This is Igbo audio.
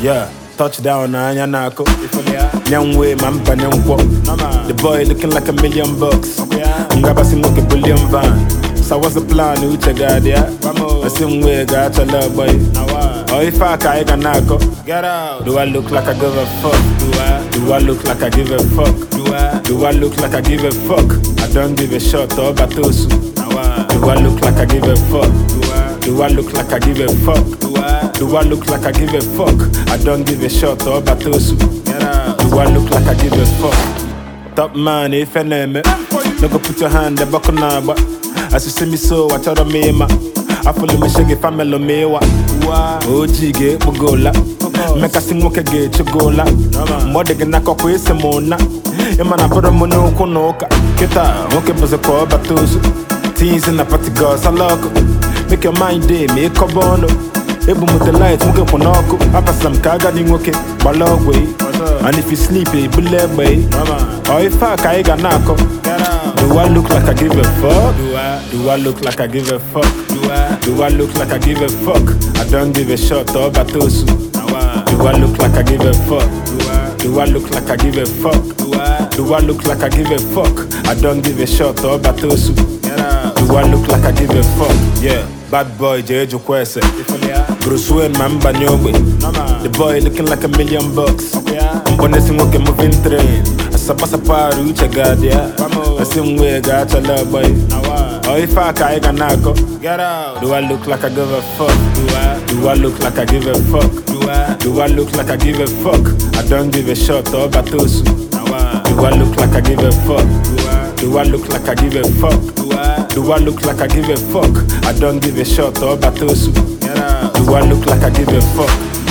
Yeah, touchdown anya nako. Young way man panenkwo. The boy looking like $1,000,000. Ngaba simoke billion van. So what's the plan uche god ya? The same way got your love boy. Oh if I can nako. Get out. Do I look like I give a fuck? Do I look like I give a fuck? Do I look like I give a fuck? I don't give a shot or batosu. Do I look like I give a fuck? Do I look like I give a fuck? Do I look like I give a fuck? I don't give a shot or batosu. Do I look like I give a fuck? Top man, if I name it, no go put your hand the buckle now, but as you see me so, I tell me ma. I follow me shaggy family mewa. OG get bugola. Make a sing moke get chugola. Mode gena kokwe semona. Emana poro mono konoka. Kita moke bozo ko batosu. Teens in the party girls I loco. Make your mind day, make a bono. Ebu with the lights, moke ponoko. Apa some kaga ding moke balogwe. And if you sleepy, bullet way. Or if I kaiga nako. Do I look like I give a fuck? Do I look like I give a fuck? Do I look like I give a fuck? I don't give a shot or batosu. Do I look like I give a fuck? Do I look like I give a fuck? Do I look like I give a fuck? I don't give a shot or batosu. Do I look like I give a fuck? Yeah, bad boy Jeju Kwese. Bruce Wayne mamba nyogwe. The boy looking like $1,000,000. Mbone simoke moving train. Asapasa paru uche god ya. The same way got your love boy. Oh if I can nako. Get out. Do I look like I give a fuck? Do I look like I give a fuck? Do I look like I give a fuck? I don't give a shot or batosu. Do I look like I give a fuck? Do I look like I give a fuck? Do I look like I give a fuck? I don't give a shot or batosu. Do I look like I give a fuck?